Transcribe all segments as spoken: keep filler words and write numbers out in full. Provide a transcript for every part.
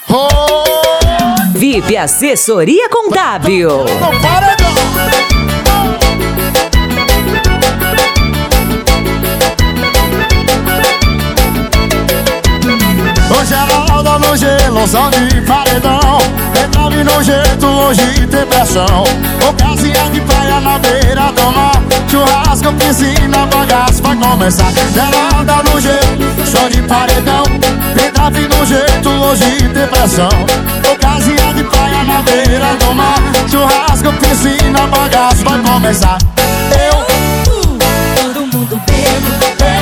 Oh! V I P Assessoria Contábil. Não para, não. Hoje ela roda no gelo, som de paredão. Entrave no jeito, hoje tem pressão. Ocasião de praia na beira do mar. Churrasco, piscina, bagaço vai começar. Ela roda no gelo, som de paredão. Entrave no jeito, hoje tem pressão. Ocasião de praia na beira do mar. Churrasco, piscina, bagaço vai começar. Eu Todo mundo bebe.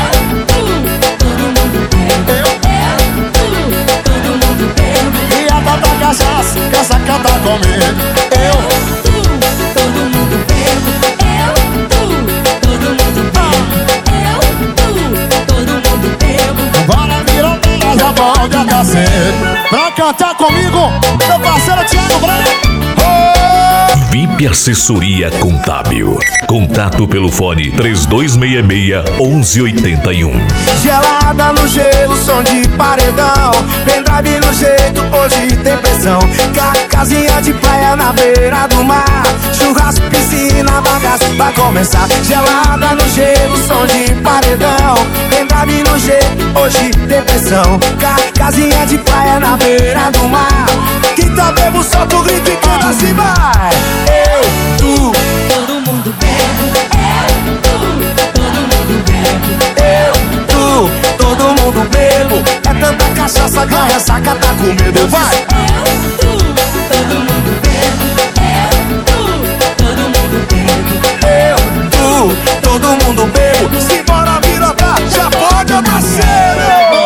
Cachaça, quer sacar tá comigo. Eu, tu, todo mundo bebe. Eu, tu, todo mundo bebe. Eu, tu, todo mundo bebe. bora virar pra já pode até cedo. Pra cantar comigo, meu parceiro Thiago Branco. V I P Assessoria Contábil. Contato pelo fone três dois seis seis, onze oito um. Gelada no gelo, som de paredão. Pendrive no jeito, hoje tem pressão. Ca casinha de praia na beira do mar. Churrasco, piscina, bagaço vai começar. Gelada no gelo, som de paredão. Pendrive no jeito, hoje tem pressão. Ca casinha de praia na beira do mar. Quem tá bebo, solta o grito e canta assim vai. Eu, tu, todo mundo bebe. Eu, tu, todo mundo bebe. eu, tu, todo mundo bebo. É tanta cachaça que a ressaca tá com medo. Vai! Eu, tu, todo mundo bebe. Eu, tu, todo mundo bebe. Eu, tu, todo mundo bebo. Simbora virotar, já pode nascer.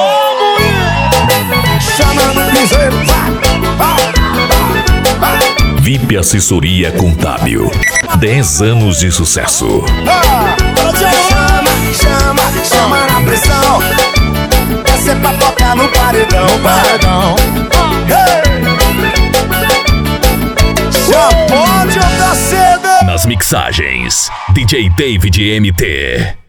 Chama no piseiro, vai, vai, vai. V I P Assessoria Contábil. dez anos de sucesso. Ah, chama, chama, chama na pressão. Essa é pra tocar no paredão, paredão. Hey! Já pode nascer. Nas mixagens, D J David M T.